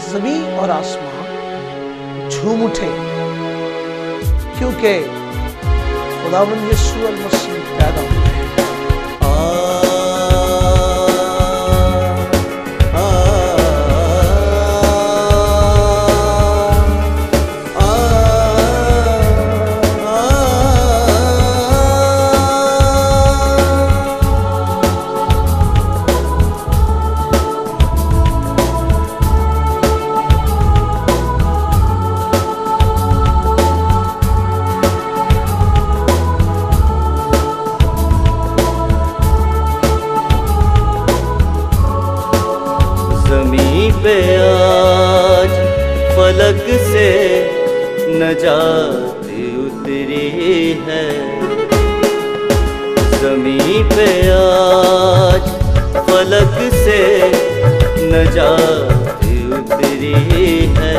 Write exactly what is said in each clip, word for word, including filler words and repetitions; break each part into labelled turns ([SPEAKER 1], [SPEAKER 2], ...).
[SPEAKER 1] जमीन और आसमान झूम उठे, क्योंकि खुदावंद यीशु अल मसीह पैदा हुए।
[SPEAKER 2] पे आज फलक से नजात उतरी है, ज़मीं पे आज फलक से नजात उतरी है।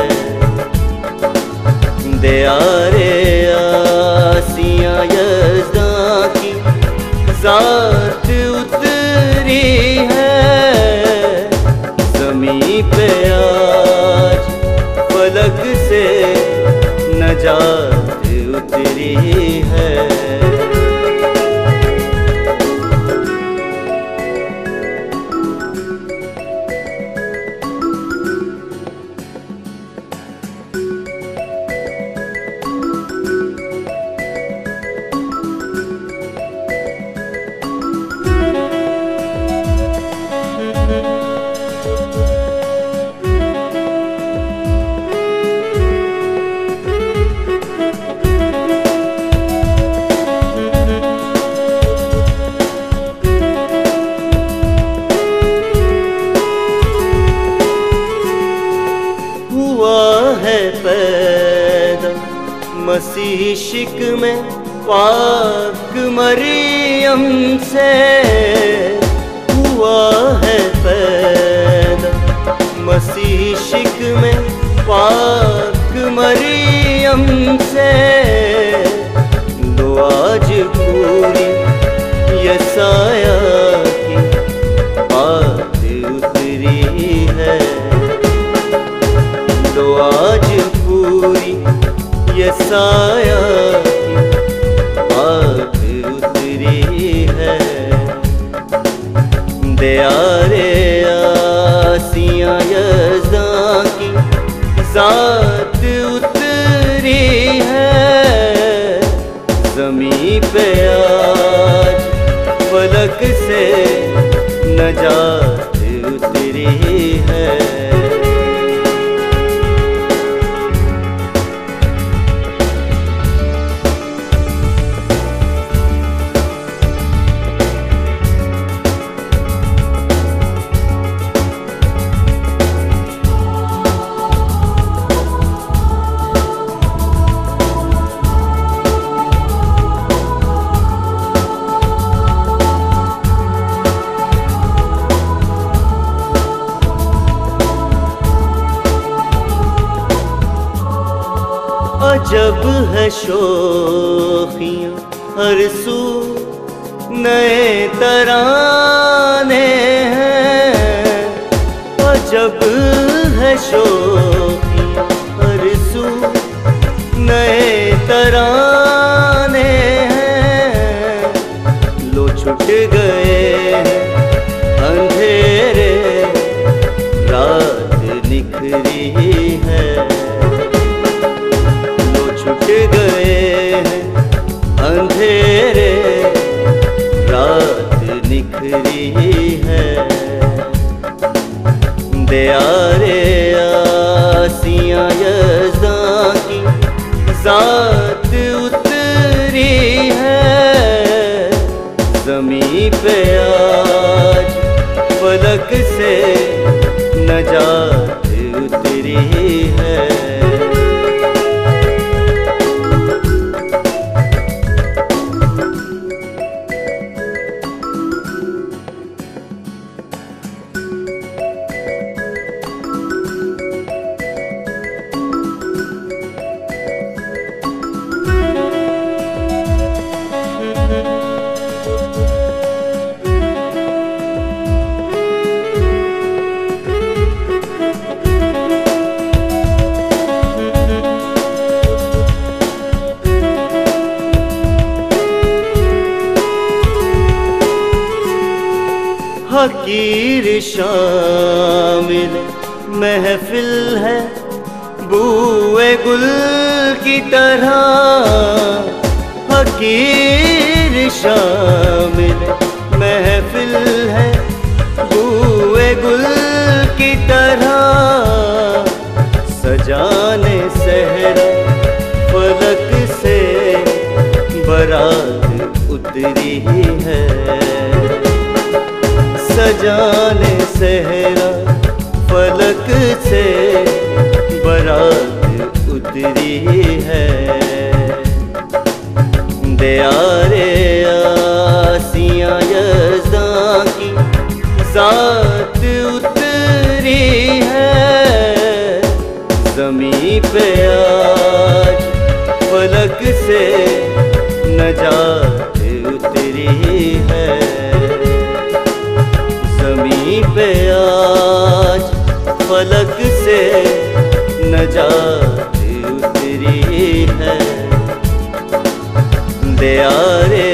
[SPEAKER 2] दियारे आसिया यज़्दां की ज़ात उतरी है, ज़मीं पे आज फलक से नजात उतरी है। पैदा मसीह शिक में पाक मरियम से, हुआ है पैदा मसीह शिक में पाक मरियम से। दो आज पूरी यसाया की बात उतरी है, तो आज पूरी यसाया की बात उतरी है। दियारे आसिया यज़्दां की ज़ात उतरी है, ज़मीं पे आज फलक से नजात उतरी है। अजब है शोखियाँ हर सू नए तराने हैं, अजब है शोखियाँ हर सू नए तराने हैं। लो छुट गए अंधेरे रात निखरी है, छुट गए हैं अंधेरे रात निखरी है। दियारे आसिया यज़्दां की ज़ात उतरी है, ज़मीं पे आज फलक से नजात उतरी है। शामिल महफिल है बूए गुल की तरह, फकीर शामिल महफिल है बूए गुल की तरह, सजाने सहरा फलक से बारात उतरी है, सजाने सहरा फलक से बारात उतरी है। दयारे आसियां यज़्दां की ज़ात उतरी है, ज़मीं पे आज फलक से नजात उतरी है, ज़मीं पे आज फलक से नजात उतरी है। दयारे